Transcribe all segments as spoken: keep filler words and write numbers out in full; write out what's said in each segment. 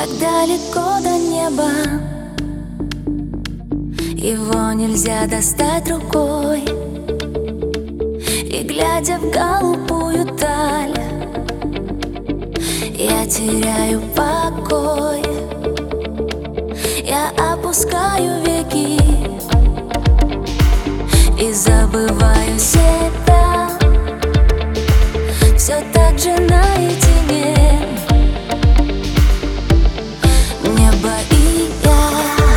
Так далеко до неба, его нельзя достать рукой. И глядя в голубую даль, я теряю покой. Я опускаю веки и забываю себя. Все так же наедине небо и я.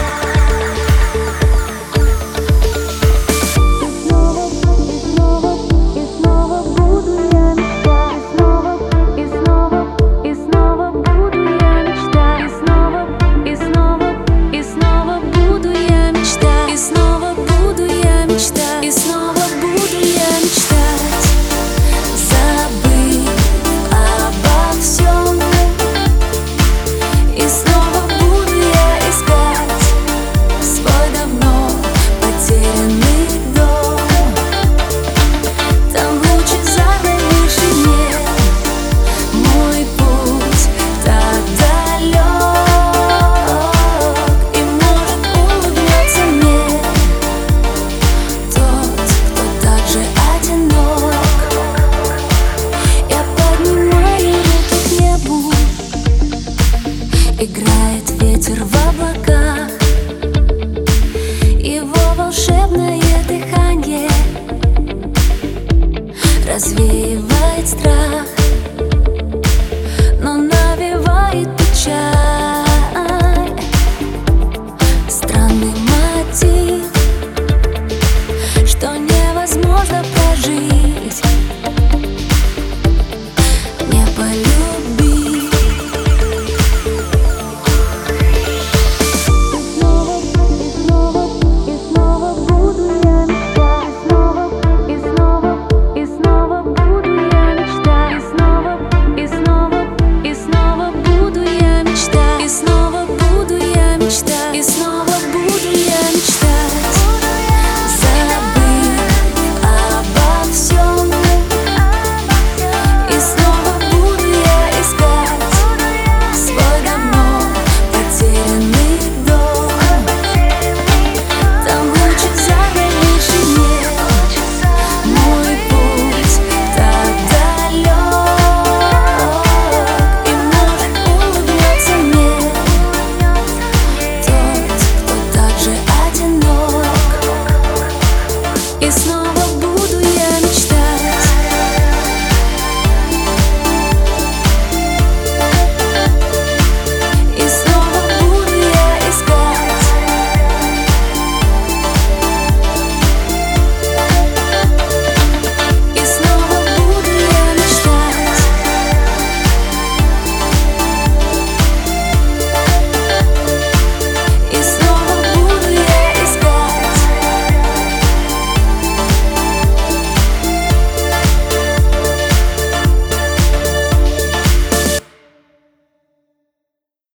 И снова, и снова, и снова буду я мечтать. И снова, и снова, и снова буду я мечтать. И снова, и снова, и снова буду я мечтать. И снова буду я мечтать. И снова буду я мечтать. Забыть обо всем. И снова буду я искать свой давно потерянный дом. Там в лучезарной вышине мой путь так далек. И может улыбнется мне тот, кто так же одинок. Я поднимаю руки к небу, играет ветер в облаках, его волшебное дыхание развеивает страх.